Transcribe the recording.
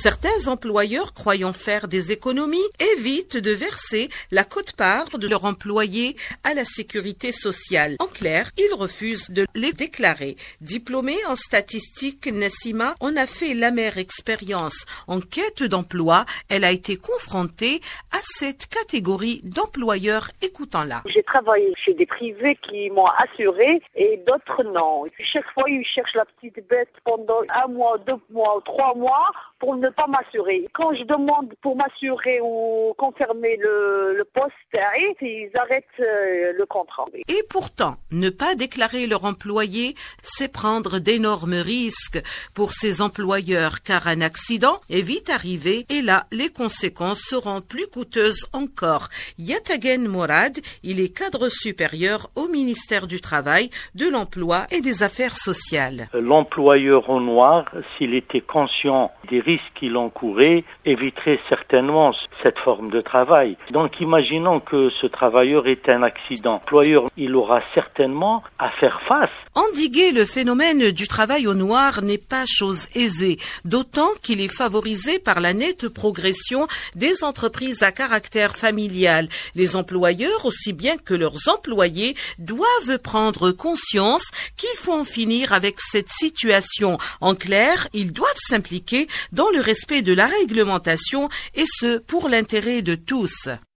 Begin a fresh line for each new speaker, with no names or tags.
Certains employeurs, croyant faire des économies, évitent de verser la quote-part de leurs employés à la sécurité sociale. En clair, ils refusent de les déclarer. Diplômée en statistique, Nassima en a fait l'amère expérience. En quête d'emploi, elle a été confrontée à cette catégorie d'employeurs. Écoutons-la.
J'ai travaillé chez des privés qui m'ont assuré et d'autres non. Chaque fois, ils cherchent la petite bête pendant 1 mois, 2 mois, 3 mois pour ne pas m'assurer. Quand je demande pour m'assurer ou confirmer le poste, ils arrêtent le contrat.
Et pourtant, ne pas déclarer leur employé, c'est prendre d'énormes risques pour ces employeurs car un accident est vite arrivé et là, les conséquences seront plus coûteuses encore. Yatagen Mourad, il est cadre supérieur au ministère du Travail, de l'Emploi et des Affaires sociales.
L'employeur au noir, s'il était conscient des risques qu'il encourait, éviterait certainement cette forme de travail. Donc imaginons que ce travailleur est un accident. L'employeur, il aura certainement à faire face.
Endiguer le phénomène du travail au noir n'est pas chose aisée, d'autant qu'il est favorisé par la nette progression des entreprises à caractère familial. Les employeurs, aussi bien que leurs employés, doivent prendre conscience qu'il faut en finir avec cette situation. En clair, ils doivent s'impliquer dans le respect de la réglementation et ce, pour l'intérêt de tous.